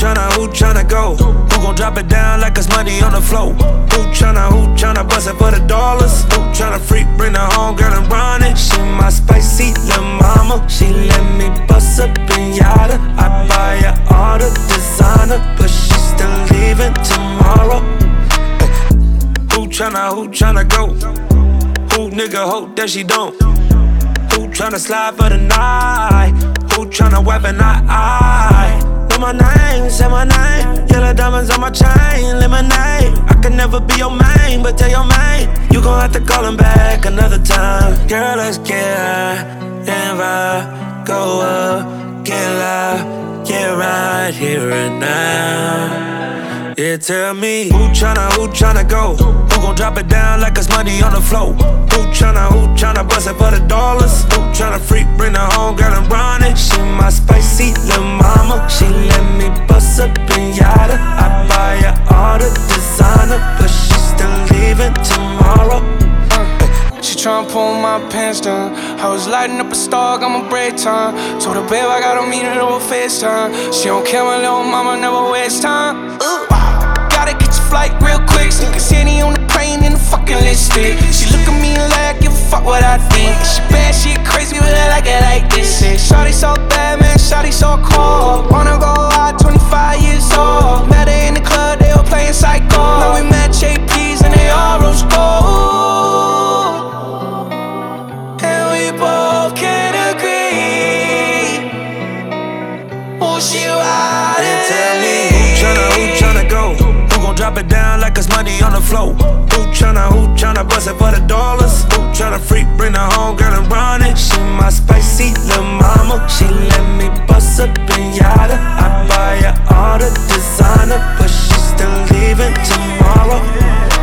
who tryna go? Who gon' drop it down like it's money on the floor? Who tryna bust it for the dollars? Who tryna freak, bring her home, girl, and run it? She my spicy little mama. She let me bust up in yada. I buy her all the designer, but she still leaving tomorrow. Who tryna go? Who nigga hope that she don't? Who tryna slide for the night? Who tryna weapon eye? Know my name, say my name. Yellow diamonds on my chain, lemonade. I can never be your main, but tell your main you gon' have to call him back another time. Girl, let's get high and vibe, go up, get loud, get right here and now. Yeah, tell me who tryna go? Who gon' drop it down like it's money on the floor? Who tryna bust it for the dollars? Who tryna freak, bring her home, girl, and run it? She my spicy little mama. She let me bust up in yada. I buy her all the designer, but she still leaving tomorrow. She tryna pull my pants down. I was lighting up a star, got my break time. Told her, babe, I gotta meet her over FaceTime. She don't care, my little mama never waste time. Gotta get your flight real quick. Sneak a city on the plane in the fucking lipstick. She look at me like, give a fuck what I think. She bad, she crazy, but I like it like this. Shawty so bad, man, shawty so cold. Wanna go out, 25 years old. Met her in the club, they were playing psycho. Now we met JP's and they all rose gold. And we both can agree. Oh, she riding. And tell me who tryna go? Who gon' drop it down like it's money on the floor? Who tryna bust it for the dollars? Who tryna freak, bring her home, girl, and run it? She my spicy little mama. She let me bust up in yada. I buy her all the designer, but she still leaving tomorrow.